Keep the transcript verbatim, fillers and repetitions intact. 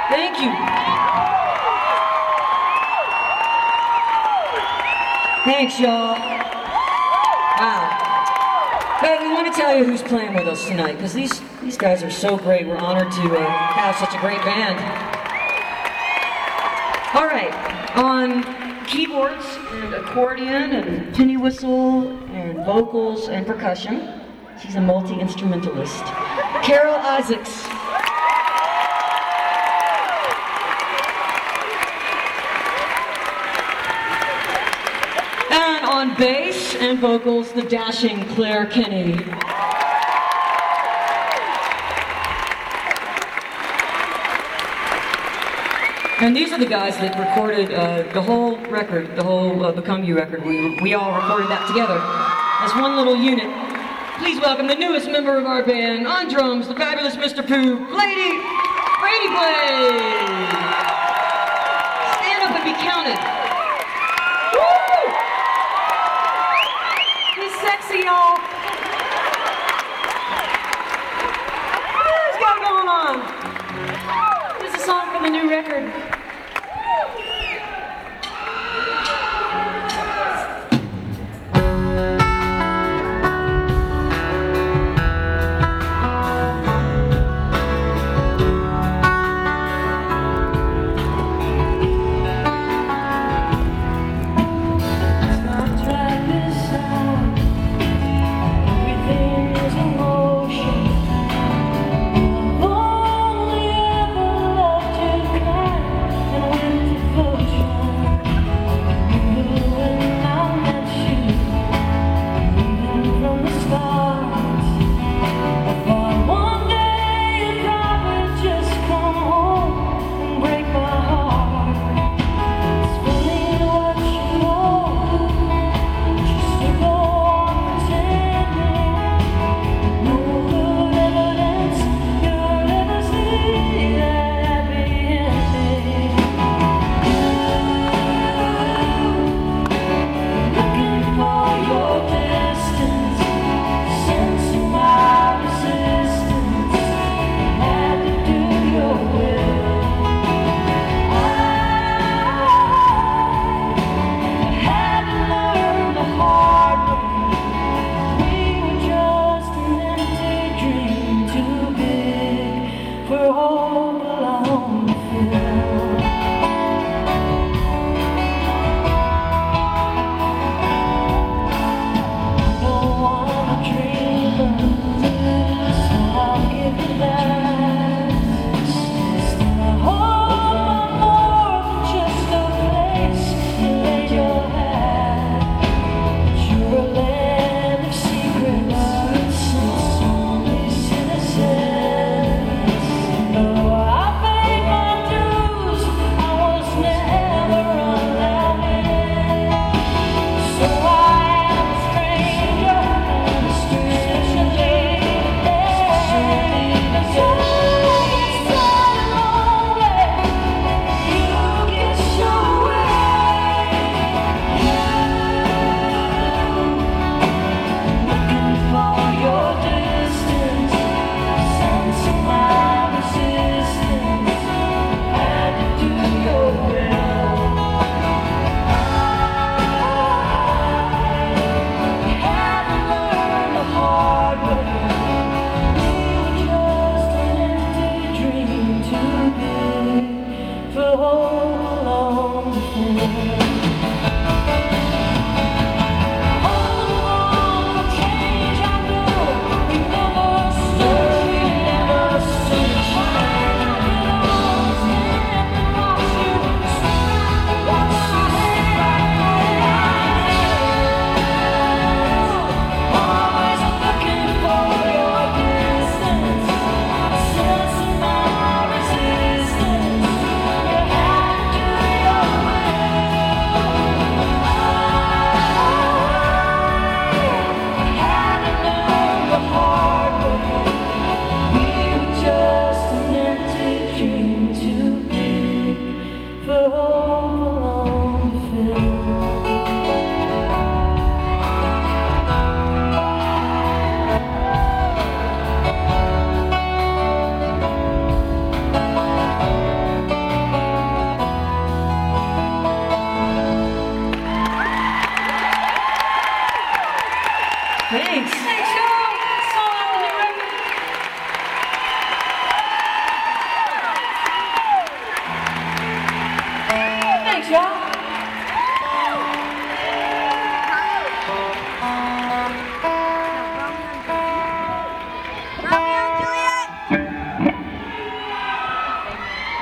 Thank you. Thanks, y'all. Wow. But we want to tell you who's playing with us tonight, because these, these guys are so great. We're honored to uh, have such a great band. All right, on keyboards and accordion and penny whistle and vocals and percussion, she's a multi-instrumentalist, Carol Isaacs. And on bass and vocals, the dashing Claire Kenny. And these are the guys that recorded uh, the whole record, the whole uh, Become You record. We, we all recorded that together as one little unit. Please welcome the newest member of our band, on drums, the fabulous Mister Pooh, Brady, Brady Blade. Stand up and be counted. Woo! He's sexy, y'all. What else got going on? This is a song from the new record. Only ever loved to cry. y'all.